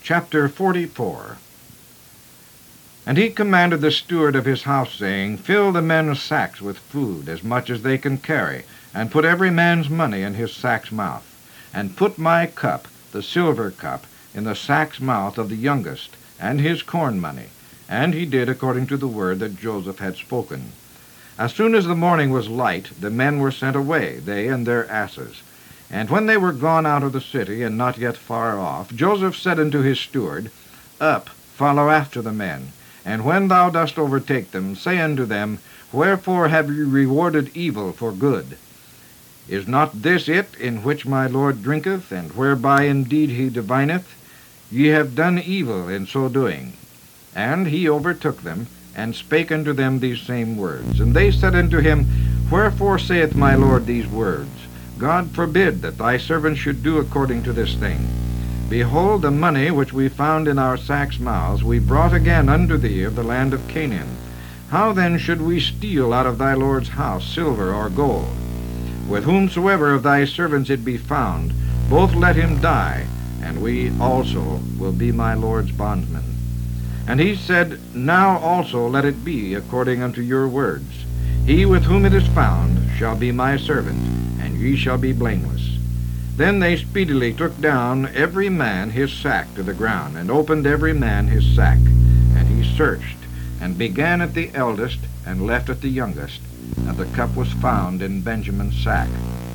Chapter 44. And he commanded the steward of his house, saying, Fill the men's sacks with food, as much as they can carry, and put every man's money in his sack's mouth. And put my cup, the silver cup, in the sack's mouth of the youngest, and his corn money. And he did according to the word that Joseph had spoken. As soon as the morning was light, the men were sent away, they and their asses. And when they were gone out of the city, and not yet far off, Joseph said unto his steward, Up, follow after the men. And when thou dost overtake them, say unto them, Wherefore have ye rewarded evil for good? Is not this it in which my Lord drinketh, and whereby indeed he divineth? Ye have done evil in so doing. And he overtook them, and spake unto them these same words. And they said unto him, Wherefore saith my Lord these words? God forbid that thy servants should do according to this thing. Behold, the money which we found in our sacks' mouths we brought again unto thee of the land of Canaan. How then should we steal out of thy Lord's house silver or gold? With whomsoever of thy servants it be found, both let him die, and we also will be my Lord's bondmen. And he said, Now also let it be according unto your words. He with whom it is found shall be my servant, and ye shall be blameless. Then they speedily took down every man his sack to the ground, and opened every man his sack. And he searched, and began at the eldest, and left at the youngest. And the cup was found in Benjamin's sack.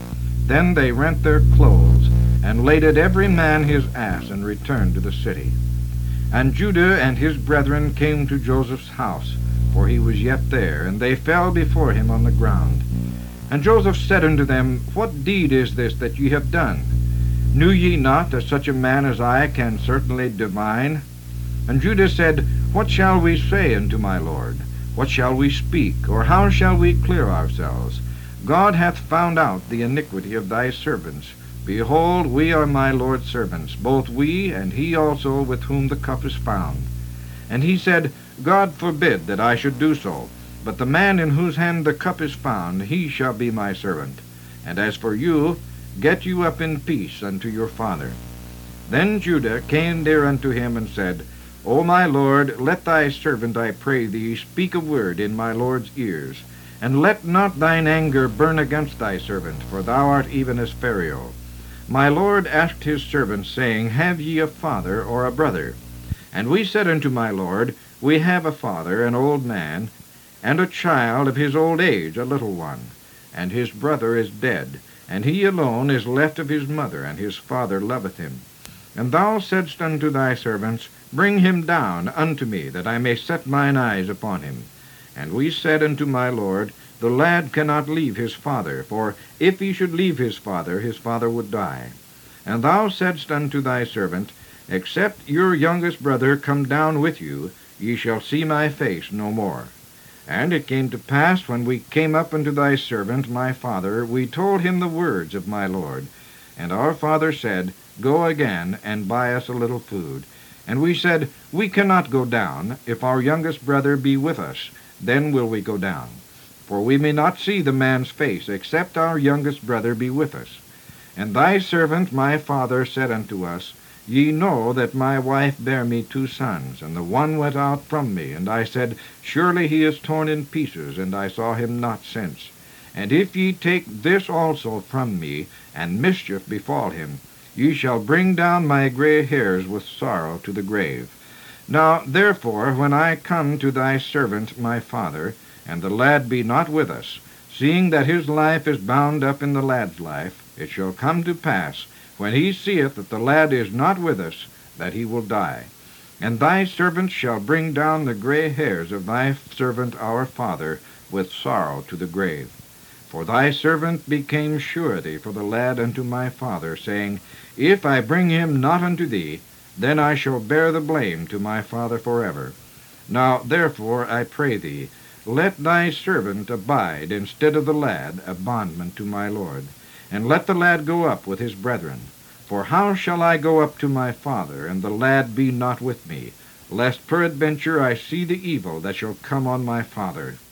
Then they rent their clothes, and laded every man his ass, and returned to the city. And Judah and his brethren came to Joseph's house, for he was yet there, and they fell before him on the ground. And Joseph said unto them, What deed is this that ye have done? Knew ye not that such a man as I can certainly divine? And Judah said, What shall we say unto my Lord? What shall we speak, or how shall we clear ourselves? God hath found out the iniquity of thy servants. Behold, we are my Lord's servants, both we and he also with whom the cup is found. And he said, God forbid that I should do so. But the man in whose hand the cup is found, he shall be my servant. And as for you, get you up in peace unto your father. Then Judah came near unto him, and said, O my Lord, let thy servant, I pray thee, speak a word in my Lord's ears. And let not thine anger burn against thy servant, for thou art even as Pharaoh. My Lord asked his servants, saying, Have ye a father or a brother? And we said unto my Lord, We have a father, an old man, and a child of his old age, a little one. And his brother is dead, and he alone is left of his mother, and his father loveth him. And thou saidst unto thy servants, Bring him down unto me, that I may set mine eyes upon him. And we said unto my Lord, The lad cannot leave his father, for if he should leave his father would die. And thou saidst unto thy servant, Except your youngest brother come down with you, ye shall see my face no more. And it came to pass, when we came up unto thy servant my father, we told him the words of my Lord. And our father said, Go again, and buy us a little food. And we said, We cannot go down. If our youngest brother be with us, then will we go down. For we may not see the man's face, except our youngest brother be with us. And thy servant my father said unto us, Ye know that my wife bare me 2 sons, and the one went out from me, and I said, Surely he is torn in pieces, and I saw him not since. And if ye take this also from me, and mischief befall him, ye shall bring down my gray hairs with sorrow to the grave. Now therefore, when I come to thy servant my father, and the lad be not with us, seeing that his life is bound up in the lad's life, it shall come to pass, when he seeth that the lad is not with us, that he will die. And thy servant shall bring down the gray hairs of thy servant our father with sorrow to the grave. For thy servant became surety for the lad unto my father, saying, If I bring him not unto thee, then I shall bear the blame to my father forever. Now therefore I pray thee, let thy servant abide instead of the lad, a bondman to my Lord. And let the lad go up with his brethren. For how shall I go up to my father, and the lad be not with me, lest peradventure I see the evil that shall come on my father?